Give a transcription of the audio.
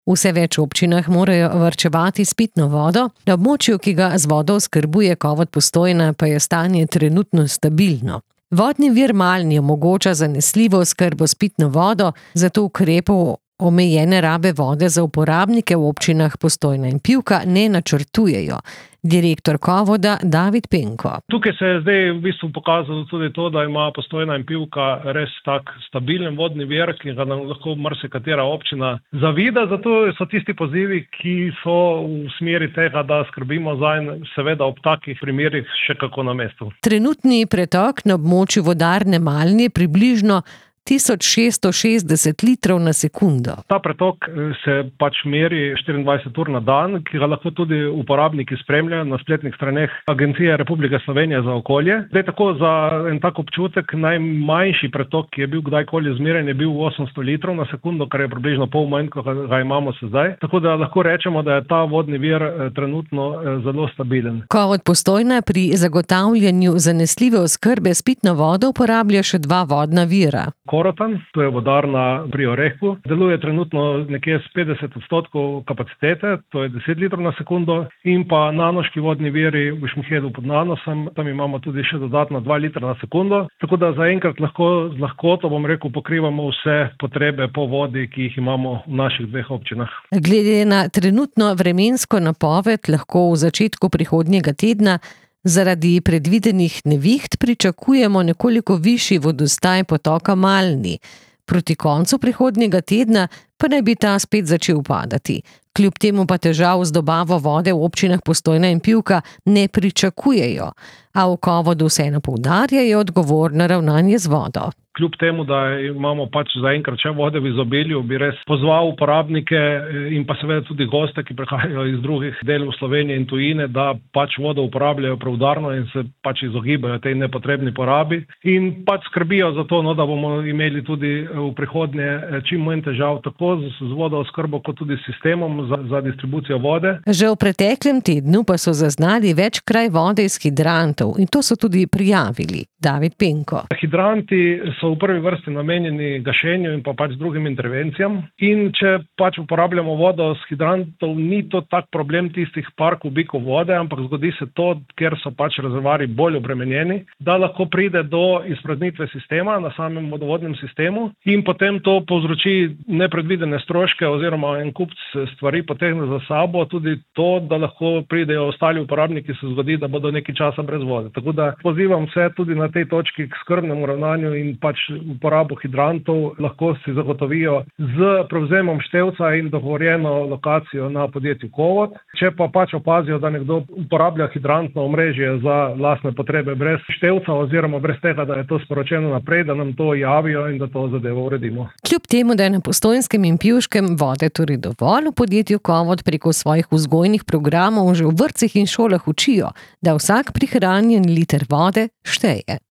V vse več občinah morajo varčevati s pitno vodo, na območju, ki ga z vodo oskrbuje Kovod Postojna, pa je stanje trenutno stabilno. Vodni vir Malni omogoča zanesljivo oskrbo s pitno vodo, zato ukrepov omejene rabe vode za uporabnike v občinah Postojna in Pivka ne načrtujejo. Direktor Kovoda David Penko. Tukaj se je zdaj v bistvu pokazalo tudi to, da ima Postojna in Pivka res tak stabilen vodni vir, ki ga nam lahko marsikatera občina zavida, zato so tisti pozivi, ki so v smeri tega, da skrbimo zanj, seveda ob takih primerih še kako na mestu. Trenutni pretok na območju vodarne Malni je približno 1660 litrov na sekundo. Ta pretok se meri 24 ur na dan, ki ga lahko tudi uporabniki spremljajo na spletnih straneh Agencije Republike Slovenije za okolje. Zdaj tako za en tak občutek, najmanjši pretok, ki je bil kdajkoli izmeren, je bil 800 litrov na sekundo, kar je približno pol manj, kot ga imamo sedaj. Tako da lahko rečemo, da je ta vodni vir trenutno zelo stabilen. Kovod Postojna pri zagotavljanju zanesljive oskrbe s pitno vodo uporablja še dva vodna vira. Korotan, to je vodarna pri Orehku, deluje trenutno nekje s 50% kapacitete, to je 10 litrov na sekundo, in pa nanoški vodni viri v Šmihedu pod Nanosom, tam imamo tudi še dodatno 2 litra na sekundo, tako da zaenkrat lahko z lahkoto, pokrivamo vse potrebe po vodi, ki jih imamo v naših dveh občinah. Glede na trenutno vremensko napoved lahko v začetku prihodnjega tedna zaradi predvidenih neviht pričakujemo nekoliko višji vodostaj potoka Malni. Proti koncu prihodnjega tedna pa naj bi ta spet začel padati. Kljub temu pa težav z dobavo vode v občinah Postojna in Pivka ne pričakujejo, a v Kovodu vseeno poudarjajo odgovorno ravnanje z vodo. Kljub temu, da imamo zaenkrat še vode v izobilju, bi res pozval uporabnike in pa seveda tudi goste, ki prihajajo iz drugih delov Slovenije in tujine, da vodo uporabljajo preudarno in se izogibajo tej nepotrebni porabi in skrbijo za to, da bomo imeli tudi v prihodnje čim manj težav tako z vodooskrbo kot tudi s sistemom za distribucijo vode. Že v preteklem tednu pa so zaznali več kraj vode iz hidrantov in to so tudi prijavili. David Penko. Hidranti so v prvi vrsti namenjeni gašenju in pa drugim intervencijam. In če uporabljamo vodo z hidrantov, ni to tak problem tistih par kubikov vode, ampak zgodi se to, ker so rezervoarji bolj obremenjeni, da lahko pride do izpraznitve sistema na samem vodovodnem sistemu in potem to povzroči nepredvidene stroške oziroma en kup stvari potegne za sabo, tudi to, da lahko pridejo ostali uporabniki, se zgodi, da bodo nekaj časa brez vode. Tako da pozivam vse tudi na tej točki k skrbnemu ravnanju in uporabo hidrantov lahko si zagotovijo z prevzemom števca in dogovorjeno lokacijo na podjetju Kovod. Če pa opazijo, da nekdo uporablja hidrantno omrežje za lastne potrebe brez števca oziroma brez tega, da je to sporočeno naprej, da nam to javijo in da to zadevo uredimo. Kljub temu, da je na Postojnskem in Pivškem vode torej dovolj, v podjetju Kovod preko svojih vzgojnih programov že v vrtcih in šolah učijo, da vsak prihranjen liter vode šteje.